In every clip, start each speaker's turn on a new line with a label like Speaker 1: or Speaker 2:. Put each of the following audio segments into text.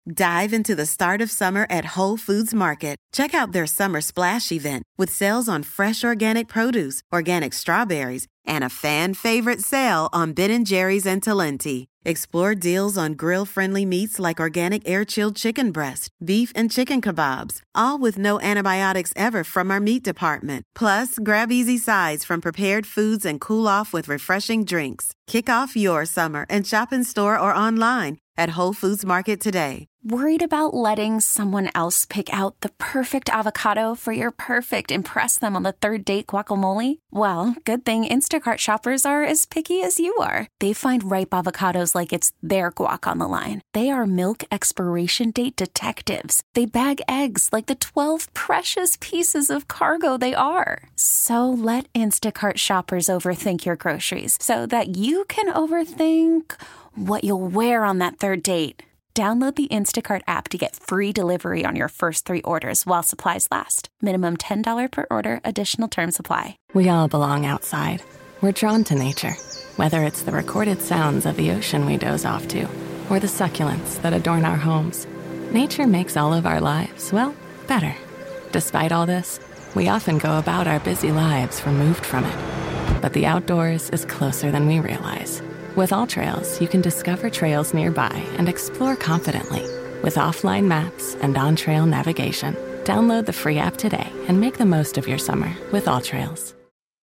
Speaker 1: Dive into the start of summer at Whole Foods Market. Check out their Summer Splash event with sales on fresh organic produce, organic strawberries, and a fan-favorite sale on Ben & Jerry's and Talenti. Explore deals on grill-friendly meats like organic air-chilled chicken breast, beef and chicken kebabs, all with no antibiotics ever from our meat department. Plus, grab easy sides from prepared foods and cool off with refreshing drinks. Kick off your summer and shop in store or online at Whole Foods Market today.
Speaker 2: Worried about letting someone else pick out the perfect avocado for your perfect impress them on the third date guacamole? Well, good thing Instacart shoppers are as picky as you are. They find ripe avocados like it's their guac on the line. They are milk expiration date detectives. They bag eggs like the 12 precious pieces of cargo they are. So let Instacart shoppers overthink your groceries so that you can overthink what you'll wear on that third date. Download the Instacart app to get free delivery on your first 3 orders while supplies last. Minimum $10 per order. Additional terms apply.
Speaker 3: We all belong outside. We're drawn to nature, whether it's the recorded sounds of the ocean we doze off to, or the succulents that adorn our homes. Nature makes all of our lives, well, better. Despite all this, we often go about our busy lives removed from it. But the outdoors is closer than we realize. With AllTrails, you can discover trails nearby and explore confidently. With offline maps and on-trail navigation, download the free app today and make the most of your summer with AllTrails.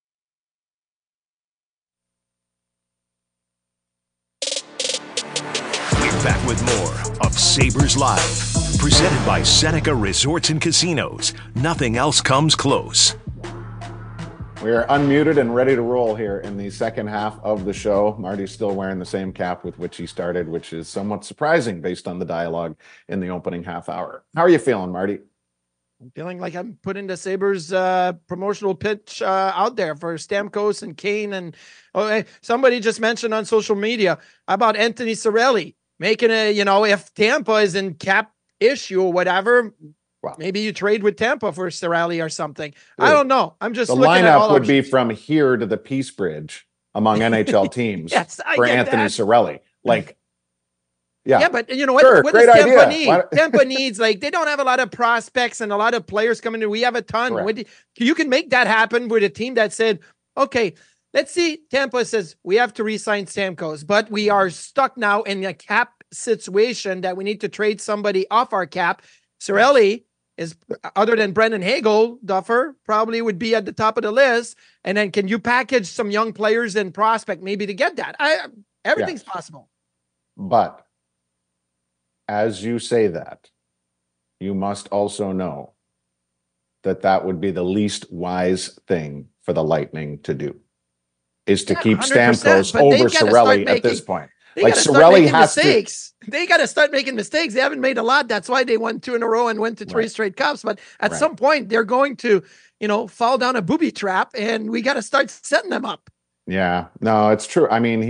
Speaker 4: We're back with more of Sabres Live, presented by Seneca Resorts and Casinos. Nothing else comes close.
Speaker 5: We are unmuted and ready to roll here in the second half of the show. Marty's still wearing the same cap with which he started, which is somewhat surprising based on the dialogue in the opening half hour. How are you feeling, Marty?
Speaker 6: I'm feeling like I'm putting the Sabres promotional pitch out there for Stamkos and Kane. And somebody just mentioned on social media about Anthony Cirelli making if Tampa is in cap issue or whatever, wow, maybe you trade with Tampa for Cirelli or something. Dude, I don't know. I'm just looking at all
Speaker 5: the lineup would be from here to the Peace Bridge among NHL teams for Anthony Cirelli. Yeah,
Speaker 6: but you know what?
Speaker 5: Sure,
Speaker 6: what does Tampa
Speaker 5: idea.
Speaker 6: need? Tampa needs, they don't have a lot of prospects and a lot of players coming in. We have a ton. You can make that happen with a team that said, okay, let's see. Tampa says we have to re-sign Stamkos, but we are stuck now in a cap situation that we need to trade somebody off our cap. Cirelli is, other than Brendan Hagel, Duffer probably would be at the top of the list. And then can you package some young players and prospect maybe to get that? Everything's possible.
Speaker 5: But as you say that, you must also know that that would be the least wise thing for the Lightning to do, is to keep Stamkos over Cirelli at this point.
Speaker 6: Like Cirelli has mistakes. They got to start making mistakes. They haven't made a lot. That's why they won 2 in a row and went to 3 straight cups. But at some point, they're going to, fall down a booby trap, and we got to start setting them up.
Speaker 5: Yeah, no, it's true. I mean,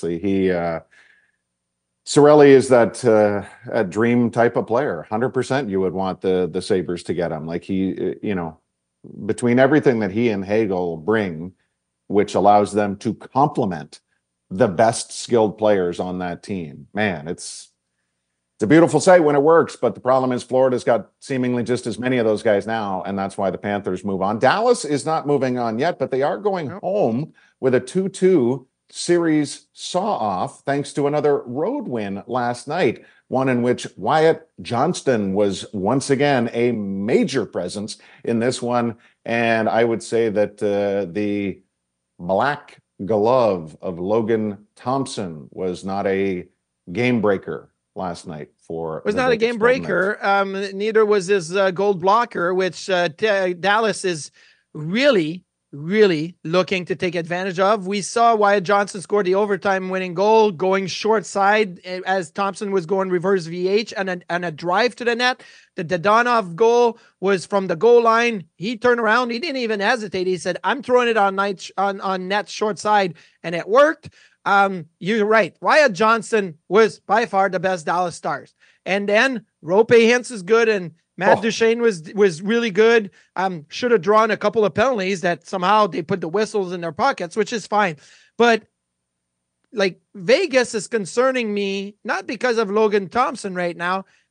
Speaker 5: Cirelli is that a dream type of player. 100% you would want the Sabres to get him. Like between everything that he and Hagel bring, which allows them to complement the best skilled players on that team. Man, it's a beautiful sight when it works, but the problem is Florida's got seemingly just as many of those guys now, and that's why the Panthers move on. Dallas is not moving on yet, but they are going home with a 2-2 series saw-off thanks to another road win last night, one in which Wyatt Johnston was once again a major presence in this one, and I would say that the black glove of Logan Thompson was not a game breaker last night for.
Speaker 6: Was not a game breaker. Neither was his gold blocker, which Dallas is really looking to take advantage of. We saw Wyatt Johnston score the overtime winning goal, going short side as Thompson was going reverse VH and a drive to the net. The Dadonov goal was from the goal line. He turned around. He didn't even hesitate. He said, I'm throwing it on net short side, and it worked. You're right. Wyatt Johnston was by far the best Dallas Stars. And then Roope Hintz is good, and Matt Duchene was really good. Should have drawn a couple of penalties that somehow they put the whistles in their pockets, which is fine. But Vegas is concerning me, not because of Logan Thompson right now,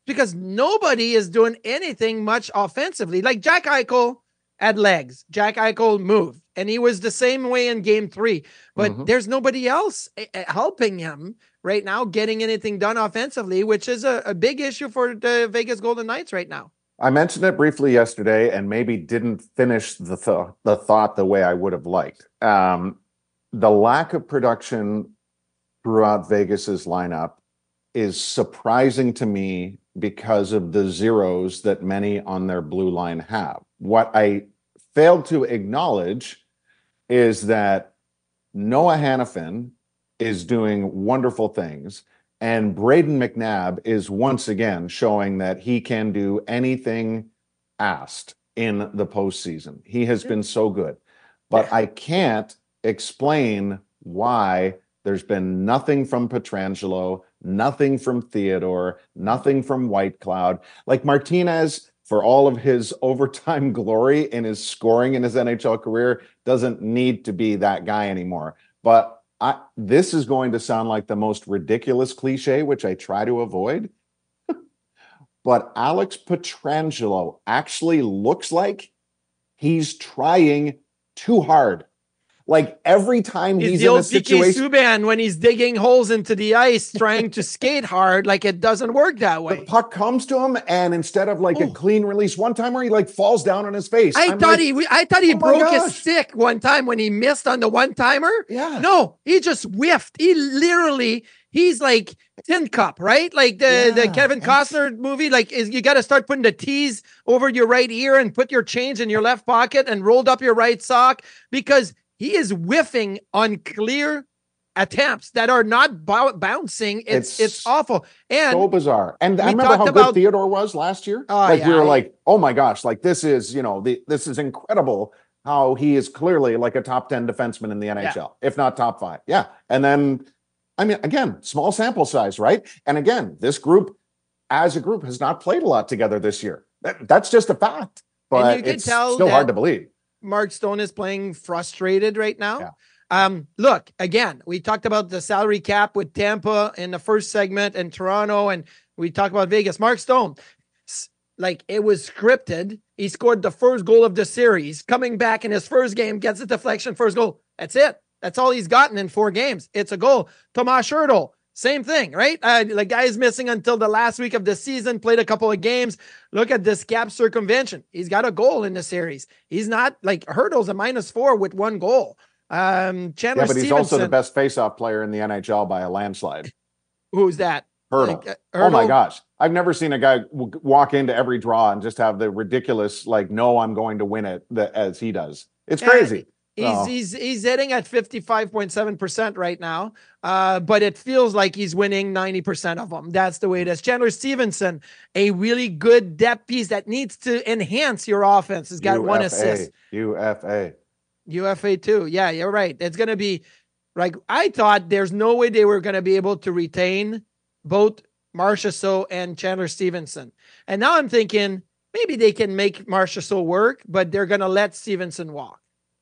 Speaker 6: because nobody is doing anything much offensively. Like Jack Eichel had legs. Jack Eichel moved, and he was the same way in game 3. But there's nobody else helping him right now getting anything done offensively, which is a big issue for the Vegas Golden Knights right now.
Speaker 5: I mentioned it briefly yesterday and maybe didn't finish the thought the way I would have liked. The lack of production throughout Vegas's lineup is surprising to me because of the zeros that many on their blue line have. What I failed to acknowledge is that Noah Hannafin is doing wonderful things, and Braden McNabb is once again showing that he can do anything asked in the postseason. He has been so good. But I can't explain why there's been nothing from Pietrangelo, nothing from Theodore, nothing from Whitecloud. Like Martinez, for all of his overtime glory in his scoring in his NHL career, doesn't need to be that guy anymore. But this is going to sound like the most ridiculous cliche, which I try to avoid. But Alex Pietrangelo actually looks like he's trying too hard. Like every time he's in a situation,
Speaker 6: PK Subban when he's digging holes into the ice, trying to skate hard, like it doesn't work that way.
Speaker 5: The puck comes to him, and instead of like a clean release one time where he like falls down on his face,
Speaker 6: I thought he broke his stick one time when he missed on the one timer.
Speaker 5: Yeah,
Speaker 6: no, he just whiffed. He's like Tin Cup, right? Like the Kevin Costner movie. Like you got to start putting the T's over your right ear and put your change in your left pocket and rolled up your right sock, because he is whiffing on clear attempts that are not bouncing. It's awful. And
Speaker 5: so bizarre. And I remember how good Theodore was last year. We were like, oh my gosh, like this is, this is incredible how he is clearly like a top 10 defenseman in the NHL, if not top 5. Yeah. And then, I mean, again, small sample size, right? And again, this group as a group has not played a lot together this year. That's just a fact, but it's still hard to believe.
Speaker 6: Mark Stone is playing frustrated right now. Yeah. Look, again, we talked about the salary cap with Tampa in the first segment and Toronto, and we talked about Vegas. Mark Stone, like it was scripted. He scored the first goal of the series, coming back in his first game, gets a deflection, first goal. That's it. That's all he's gotten in 4 games. It's a goal. Tomas Hertl, same thing, right? The guy is missing until the last week of the season, played a couple of games. Look at this cap circumvention. He's got a goal in the series. He's not like Hertl's a -4 with 1 goal. Chandler
Speaker 5: but he's also the best faceoff player in the NHL by a landslide.
Speaker 6: Who's that?
Speaker 5: Hertl. Hertl. Oh my gosh. I've never seen a guy walk into every draw and just have the ridiculous, like, no, I'm going to win it as he does. It's crazy.
Speaker 6: He's hitting at 55.7% right now, but it feels like he's winning 90% of them. That's the way it is. Chandler Stevenson, a really good depth piece that needs to enhance your offense. Has got 1 assist. UFA too. Yeah, you're right. It's going to be like, I thought there's no way they were going to be able to retain both Marchessault and Chandler Stevenson. And now I'm thinking maybe they can make Marchessault work, but they're going to let Stevenson walk.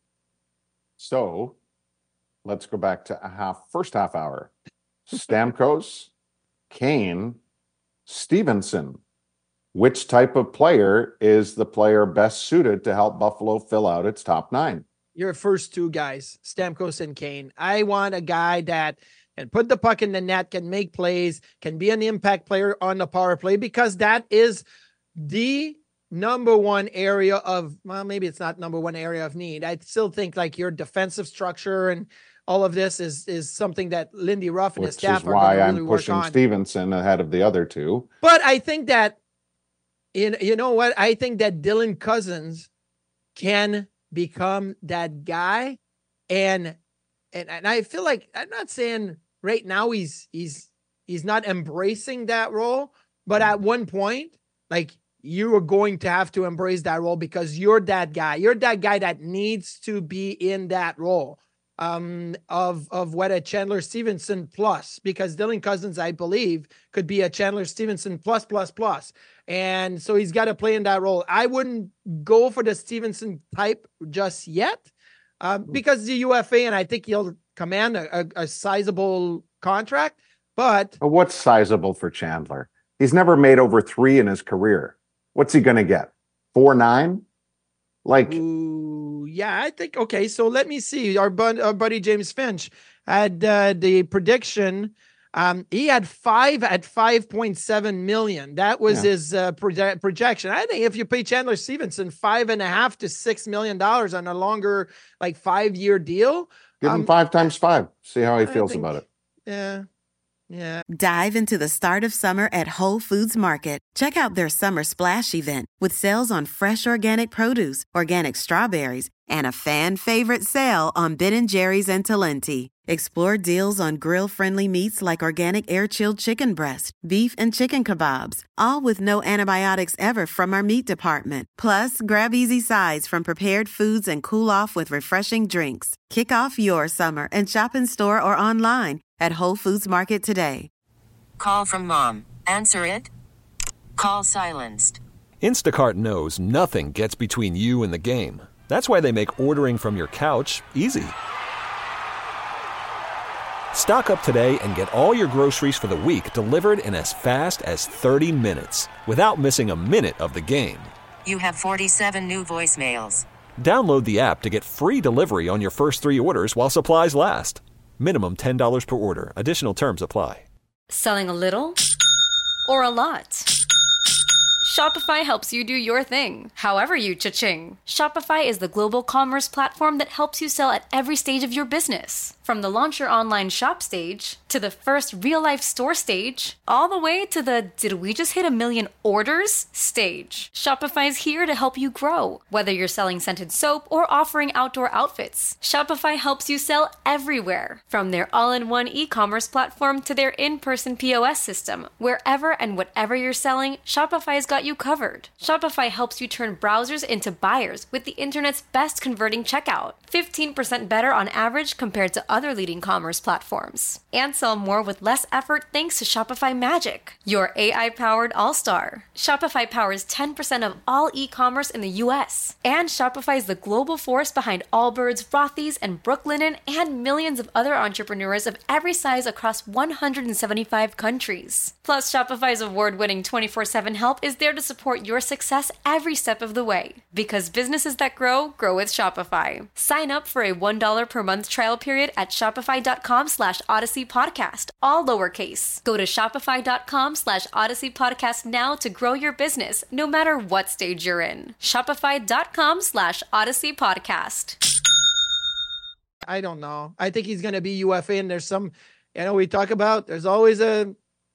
Speaker 5: So let's go back to first half hour. Stamkos, Kane, Stevenson. Which type of player is the player best suited to help Buffalo fill out its top 9?
Speaker 6: Your first 2 guys, Stamkos and Kane. I want a guy that can put the puck in the net, can make plays, can be an impact player on the power play, because that is the number 1 area of, well, maybe it's not number 1 area of need. I still think like your defensive structure and all of this is something that Lindy Ruff and his staff are going to really work on. Which is why I'm pushing
Speaker 5: Stevenson ahead of the other 2.
Speaker 6: But I think that, you know what? I think that Dylan Cousins can become that guy. And I feel like, I'm not saying right now he's not embracing that role, but at one point, like, you are going to have to embrace that role, because you're that guy. You're that guy that needs to be in that role of what a Chandler Stevenson plus, because Dylan Cousins, I believe, could be a Chandler Stevenson plus. And so he's got to play in that role. I wouldn't go for the Stevenson type just yet because the UFA, and I think he'll command a sizable contract. But
Speaker 5: what's sizable for Chandler? He's never made over 3 in his career. What's he going to get? 4.9? Like,
Speaker 6: ooh, yeah, I think, okay, so let me see. Our buddy James Finch had the prediction. He had 5 at 5.7 million. That was his projection. I think if you pay Chandler Stevenson $5.5 to $6 million on a longer, like 5-year deal,
Speaker 5: give him 5 times 5. See how he feels about it.
Speaker 6: Yeah. Yeah.
Speaker 1: Dive into the start of summer at Whole Foods Market. Check out their summer splash event with sales on fresh organic produce, organic strawberries, and a fan favorite sale on Ben & Jerry's and Talenti. Explore deals on grill-friendly meats like organic air-chilled chicken breast, beef and chicken kebabs, all with no antibiotics ever from our meat department. Plus, grab easy sides from prepared foods and cool off with refreshing drinks. Kick off your summer and shop in store or online at Whole Foods Market today.
Speaker 7: Call from mom. Answer it. Call silenced.
Speaker 8: Instacart knows nothing gets between you and the game. That's why they make ordering from your couch easy. Stock up today and get all your groceries for the week delivered in as fast as 30 minutes without missing a minute of the game.
Speaker 7: You have 47 new voicemails.
Speaker 8: Download the app to get free delivery on your first 3 orders while supplies last. Minimum $10 per order. Additional terms apply.
Speaker 9: Selling a little or a lot? Shopify helps you do your thing, however you cha-ching. Shopify is the global commerce platform that helps you sell at every stage of your business. From the launch your online shop stage, to the first real-life store stage, all the way to the did we just hit 1 million orders stage. Shopify's here to help you grow. Whether you're selling scented soap or offering outdoor outfits, Shopify helps you sell everywhere. From their all-in-one e-commerce platform to their in-person POS system, wherever and whatever you're selling, Shopify's got you covered. Shopify helps you turn browsers into buyers with the internet's best converting checkout. 15% better on average compared to other leading commerce platforms. And sell more with less effort thanks to Shopify Magic, your AI-powered all-star. Shopify powers 10% of all e-commerce in the US. And Shopify is the global force behind Allbirds, Rothy's, and Brooklinen, and millions of other entrepreneurs of every size across 175 countries. Plus, Shopify's award-winning 24/7 help is there to support your success every step of the way. Because businesses that grow, grow with Shopify. Sign up for a $1 per month trial period at shopify.com/Odyssey Podcast, all lowercase. Go to shopify.com/Odyssey Podcast now to grow your business, no matter what stage you're in. Shopify.com/Odyssey Podcast.
Speaker 6: I don't know. I think he's going to be UFA, and there's some, we talk about, there's always a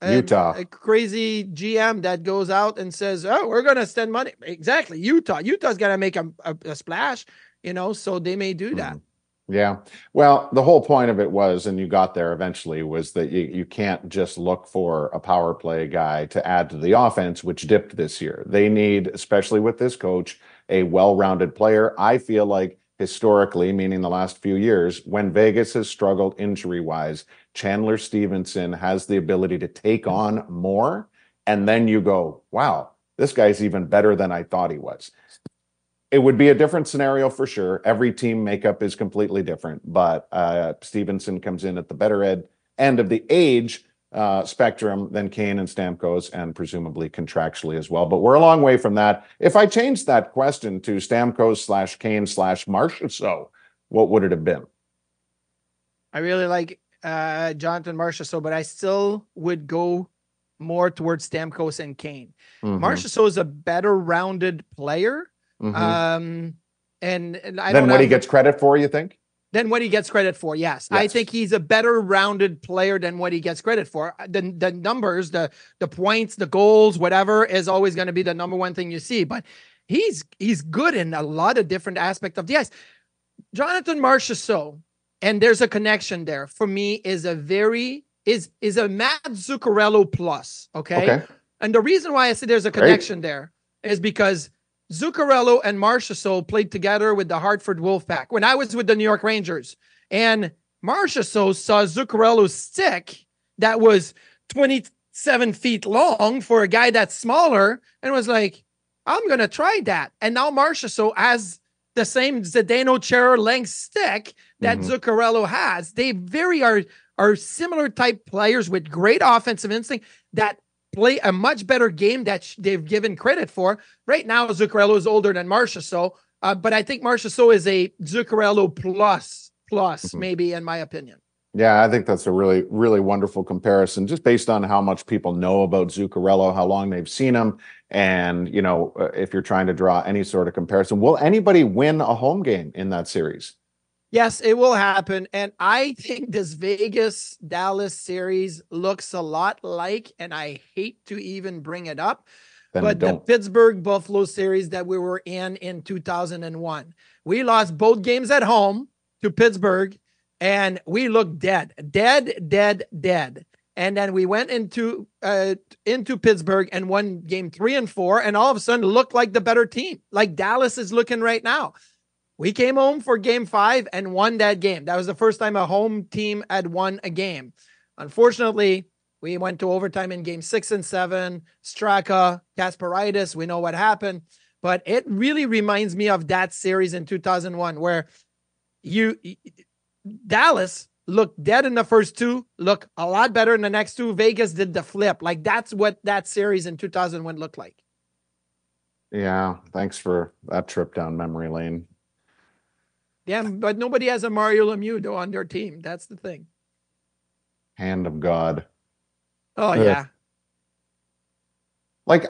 Speaker 6: crazy GM that goes out and says, oh, we're going to spend money. Exactly. Utah's got to make a splash, so they may do that.
Speaker 5: Yeah. Well, the whole point of it was, and you got there eventually, was that you can't just look for a power play guy to add to the offense, which dipped this year. They need, especially with this coach, a well-rounded player. I feel like historically, meaning the last few years, when Vegas has struggled injury-wise, Chandler Stevenson has the ability to take on more, and then you go, wow, this guy's even better than I thought he was. It would be a different scenario for sure. Every team makeup is completely different, but Stevenson comes in at the better end of the age spectrum than Kane and Stamkos, and presumably contractually as well. But we're a long way from that. If I changed that question to Stamkos/Kane/Marchessault, what would it have been?
Speaker 6: I really like Jonathan Marchessault, but I still would go more towards Stamkos and Kane. Marchessault is a better rounded player. And I don't know
Speaker 5: what he gets credit for, you think?
Speaker 6: Than what he gets credit for, yes. I think he's a better rounded player than what he gets credit for. The numbers, the points, the goals, whatever, is always going to be the number one thing you see. But he's good in a lot of different aspects of the ice. Jonathan Marchessault, and there's a connection there, for me, is a Matt Zuccarello plus, okay? And the reason why I say there's a connection there is because Zuccarello and Marchessault played together with the Hartford Wolfpack when I was with the New York Rangers. And Marchessault saw Zuccarello's stick that was 27 feet long for a guy that's smaller and was like, I'm going to try that. And now Marchessault has the same Zdeno Chara length stick that Zuccarello has. They are similar type players with great offensive instinct that play a much better game that they've given credit for. Right now, Zuccarello is older than Marchessault, but I think Marchessault is a Zuccarello plus, maybe, in my opinion.
Speaker 5: Yeah, I think that's a really, really wonderful comparison, just based on how much people know about Zuccarello, how long they've seen him. And, if you're trying to draw any sort of comparison, will anybody win a home game in that series?
Speaker 6: Yes, it will happen. And I think this Vegas-Dallas series looks a lot like, and I hate to even bring it up, the Pittsburgh-Buffalo series that we were in 2001. We lost both games at home to Pittsburgh, and we looked dead. And then we went into Pittsburgh and won game 3 and 4, and all of a sudden looked like the better team, like Dallas is looking right now. We came home for game 5 and won that game. That was the first time a home team had won a game. Unfortunately, we went to overtime in game 6 and 7. Straka, Kasparaitis, we know what happened. But it really reminds me of that series in 2001 where Dallas looked dead in the first 2, looked a lot better in the next 2. Vegas did the flip. Like, that's what that series in 2001 looked like.
Speaker 5: Yeah, thanks for that trip down memory lane.
Speaker 6: Yeah, but nobody has a Mario Lemieux, though, on their team. That's the thing.
Speaker 5: Hand of God.
Speaker 6: Oh, yeah.
Speaker 5: Like,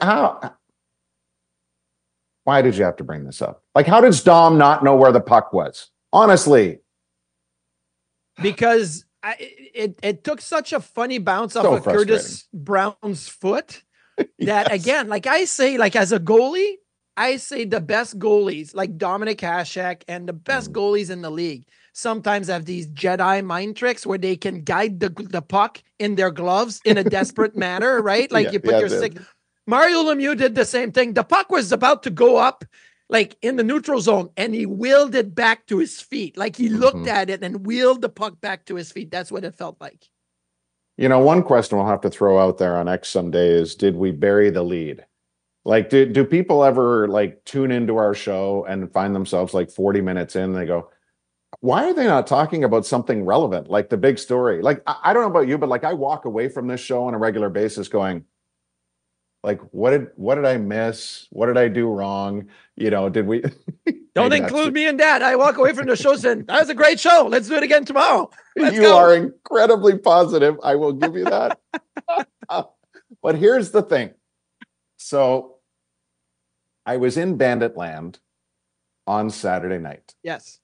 Speaker 5: why did you have to bring this up? Like, how did Dom not know where the puck was? Honestly.
Speaker 6: Because it took such a funny bounce off of Curtis Brown's foot that, again, like I say, like as a goalie, I say the best goalies, like Dominik Hasek and the best goalies in the league, sometimes have these Jedi mind tricks where they can guide the puck in their gloves in a desperate manner, right? Like you put your stick. Mario Lemieux did the same thing. The puck was about to go up, like in the neutral zone, and he wheeled it back to his feet. Like he looked at it and wheeled the puck back to his feet. That's what it felt like.
Speaker 5: One question we'll have to throw out there on X someday is, did we bury the lead? Like, do people ever like tune into our show and find themselves like 40 minutes in and they go, why are they not talking about something relevant? Like the big story. Like, I don't know about you, but like I walk away from this show on a regular basis going, like, what did I miss? What did I do wrong? Did we
Speaker 6: don't include me in that? I walk away from the show saying, that was a great show. Let's do it again tomorrow.
Speaker 5: You are incredibly positive. I will give you that. But here's the thing. So I was in Bandit Land on Saturday night.
Speaker 6: Yes.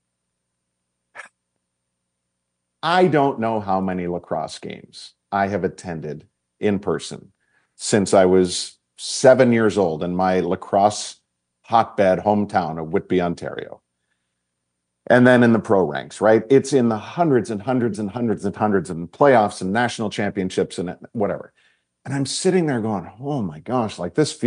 Speaker 5: I don't know how many lacrosse games I have attended in person since I was 7 years old in my lacrosse hotbed hometown of Whitby, Ontario. And then in the pro ranks, right? It's in the hundreds and hundreds and hundreds and hundreds and playoffs and national championships and whatever. And I'm sitting there going, oh my gosh, like this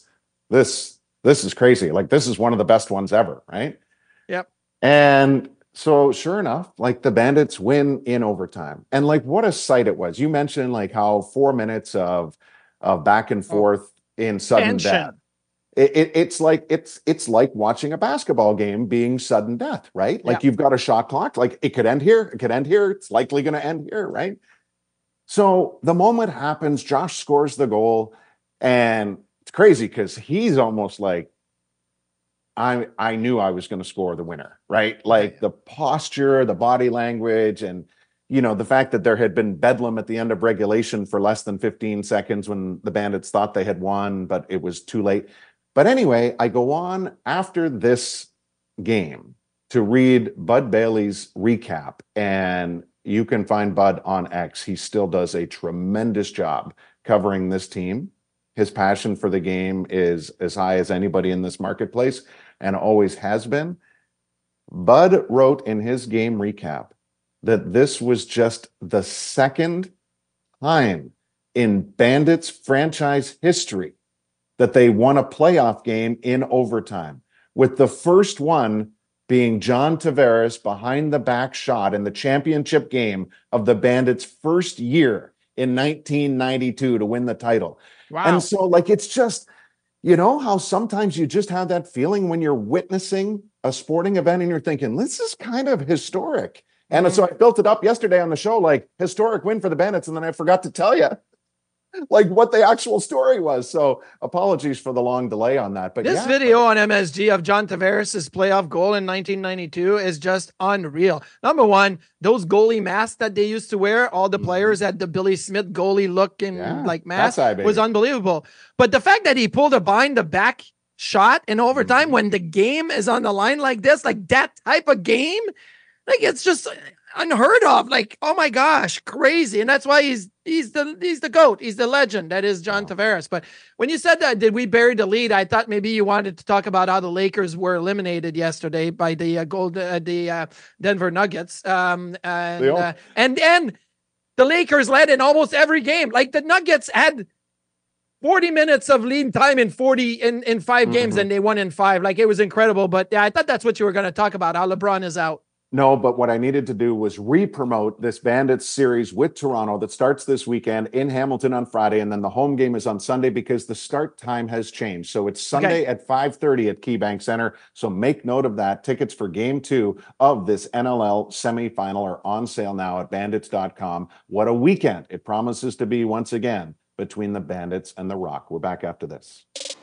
Speaker 5: is crazy. Like this is one of the best ones ever, right?
Speaker 6: Yep.
Speaker 5: And so sure enough, like the Bandits win in overtime. And like what a sight it was. You mentioned like how 4 minutes of back and forth in sudden death. It's like watching a basketball game being sudden death, right? Like you've got a shot clock, like it could end here, it could end here, it's likely going to end here, right? So the moment happens, Josh scores the goal, and it's crazy because he's almost like, I knew I was going to score the winner, right? Like the posture, the body language, and the fact that there had been bedlam at the end of regulation for less than 15 seconds when the Bandits thought they had won, but it was too late. But anyway, I go on after this game to read Bud Bailey's recap, and you can find Bud on X. He still does a tremendous job covering this team. His passion for the game is as high as anybody in this marketplace and always has been. Bud wrote in his game recap that this was just the second time in Bandits franchise history that they won a playoff game in overtime, with the first one being John Tavares behind the back shot in the championship game of the Bandits' first year in 1992 to win the title.
Speaker 6: Wow.
Speaker 5: And so like, it's just, how sometimes you just have that feeling when you're witnessing a sporting event and you're thinking, this is kind of historic. And so I built it up yesterday on the show, like historic win for the Bandits. And then I forgot to tell you, like what the actual story was. So apologies for the long delay on that. But
Speaker 6: this video on MSG of John Tavares' playoff goal in 1992 is just unreal. Number one, those goalie masks that they used to wear, all the players had the Billy Smith goalie look and like mask was unbelievable. But the fact that he pulled a behind the back shot in overtime when the game is on the line like this, like that type of game, like it's just unheard of. Like, oh my gosh, crazy. And that's why he's the GOAT. He's the legend. That is John Tavares. But when you said that, did we bury the lead? I thought maybe you wanted to talk about how the Lakers were eliminated yesterday by the Denver Nuggets. And the Lakers led in almost every game. Like the Nuggets had 40 minutes of lead time in 5 games, and they won in 5. Like, it was incredible. But yeah, I thought that's what you were going to talk about, how LeBron is out.
Speaker 5: No, but what I needed to do was re-promote this Bandits series with Toronto that starts this weekend in Hamilton on Friday, and then the home game is on Sunday because the start time has changed. So it's Sunday at 5:30 at KeyBank Center. So make note of that. Tickets for Game 2 of this NLL semifinal are on sale now at bandits.com. What a weekend it promises to be once again between the Bandits and the Rock. We're back after this.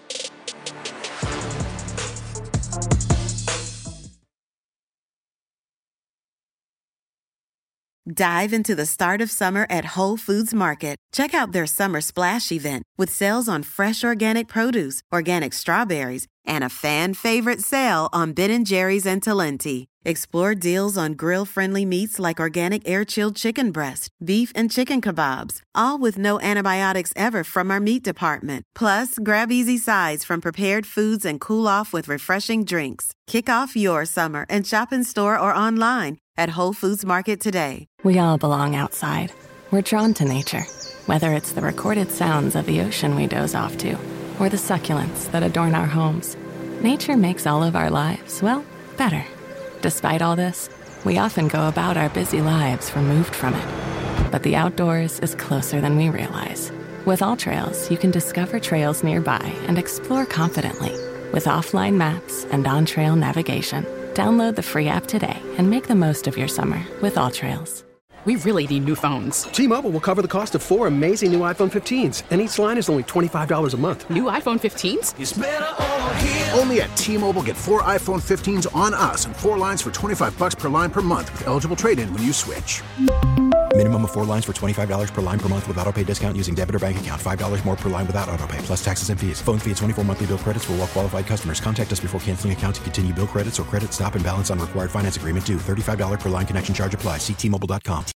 Speaker 1: Dive into the start of summer at Whole Foods Market. Check out their Summer Splash event with sales on fresh organic produce, organic strawberries, and a fan-favorite sale on Ben & Jerry's and Talenti. Explore deals on grill-friendly meats like organic air-chilled chicken breast, beef and chicken kebabs, all with no antibiotics ever from our meat department. Plus, grab easy sides from prepared foods and cool off with refreshing drinks. Kick off your summer and shop in store or online at Whole Foods Market today.
Speaker 3: We all belong outside. We're drawn to nature, whether it's the recorded sounds of the ocean we doze off to, or the succulents that adorn our homes. Nature makes all of our lives, well, better. Despite all this, we often go about our busy lives removed from it. But the outdoors is closer than we realize. With AllTrails, you can discover trails nearby and explore confidently. With offline maps and on-trail navigation, download the free app today and make the most of your summer with AllTrails.
Speaker 10: We really need new phones.
Speaker 11: T-Mobile will cover the cost of 4 amazing new iPhone 15s, and each line is only $25 a month.
Speaker 10: New iPhone 15s?
Speaker 12: It's better over here. Only at T-Mobile, get 4 iPhone 15s on us and 4 lines for $25 per line per month with eligible trade-in when you switch.
Speaker 13: Minimum of 4 lines for $25 per line per month with autopay discount using debit or bank account. $5 more per line without autopay, plus taxes and fees. Phone fee at 24 monthly bill credits for well-qualified customers. Contact us before canceling account to continue bill credits or credit stop and balance on required finance agreement due. $35 per line connection charge applies. See T-Mobile.com.